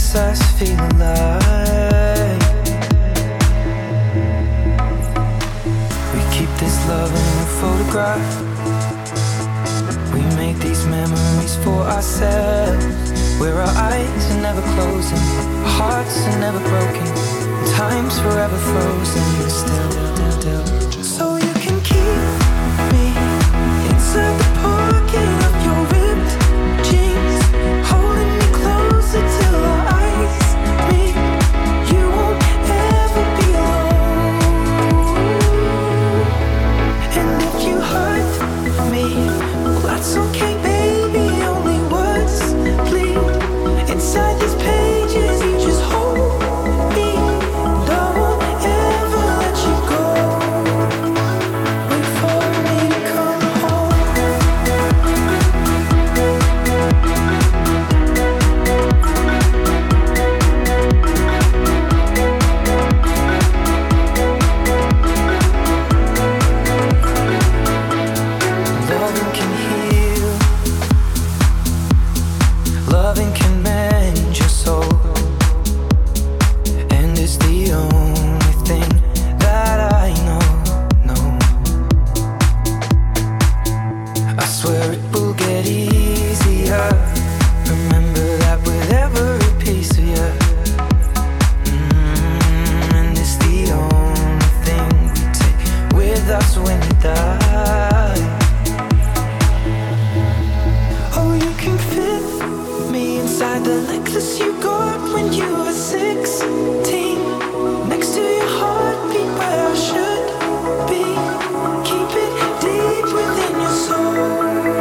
makes us feel alive. We keep this love in a photograph. We make these memories for ourselves, where our eyes are never closing, our hearts are never broken, time's forever frozen still. So you can keep me inside the pocket of your ripped jeans, holding me closer till our eyes meet. You won't ever be alone. And if you hurt me, well, that's okay, baby. Only words bleed inside these pages. You just hold me, and I won't ever let you go. Wait for me to come home. Loving can heal, loving can mend your soul, and it's the only thing that I know. I swear it will get easier. Remember that with every piece of you. And it's the only thing we take with us when we die. Oh, you can fit me inside the necklace you got when you were 16, next to your heartbeat where I should be. Keep it deep within your soul.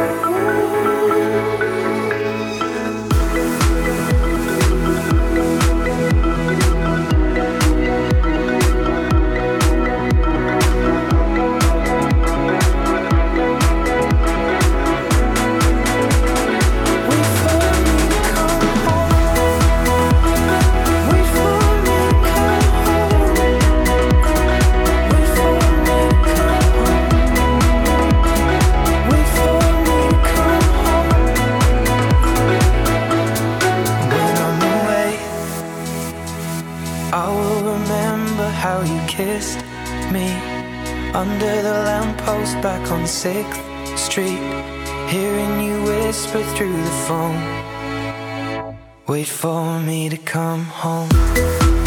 Wait for me to come home. Wait for me to come home. Wait for me to come home. Wait for me to come home. When I'm away, I will remember how you kissed me under the lamppost back on 6th Street, hearing you whisper through the phone. Wait for me to come home.